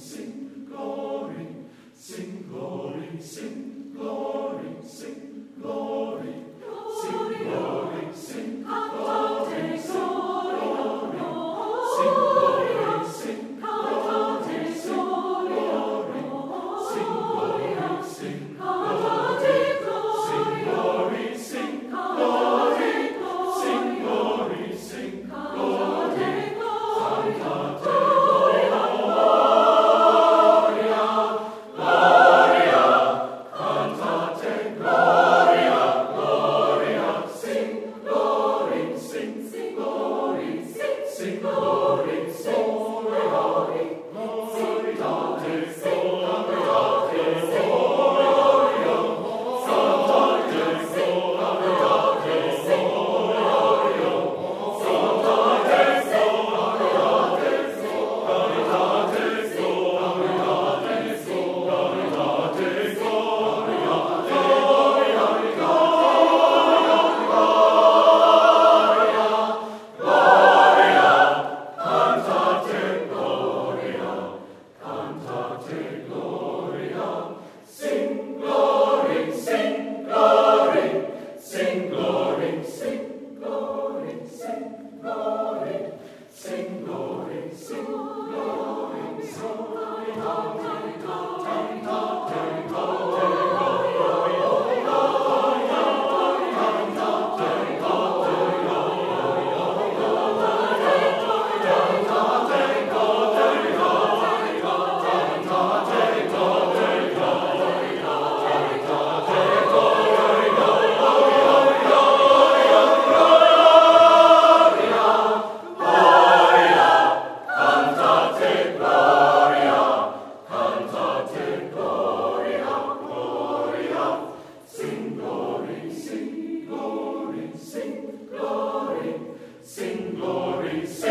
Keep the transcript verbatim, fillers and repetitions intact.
sing glory, sing glory, sing glory, sing glory, sing glory, sing glory, sing glory, sing glory, sing glory, sing glory, sing glory, sing glory, sing glory, sing glory, sing glory, sing glory, cantate Sing glory, sing